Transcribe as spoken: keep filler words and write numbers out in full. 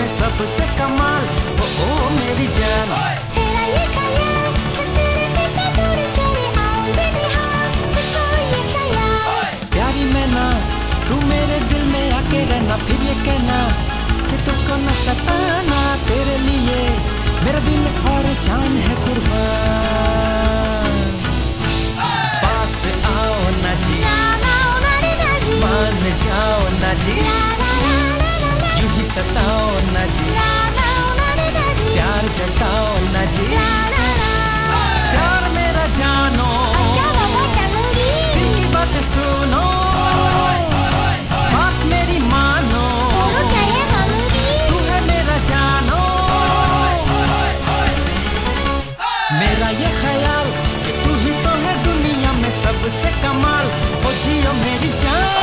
में सबसे कमाल, ओ ओ मेरी जान। तेरा ये ख्याल है, तेरे पीछे दूर चले आऊंगी निहार, तुझको ये ख्याल। प्यारी मैना तू मेरे दिल में आके रहना, फिर ये कहना कि तुझको न सताना। तेरे लिए मेरा दिल और जान है कुर्बान। पास आओ ना जी, मान जाओ ना जी, यूं ही सताओ ना जी, प्यार जताओ ना जी। प्यार मेरा जानो, दिल की बात सुनो, बात मेरी मानो, तू है मेरा जानो। मेरा ये ख्याल कि तू ही तो है दुनिया में सबसे कमाल, ओ जियो मेरी जान।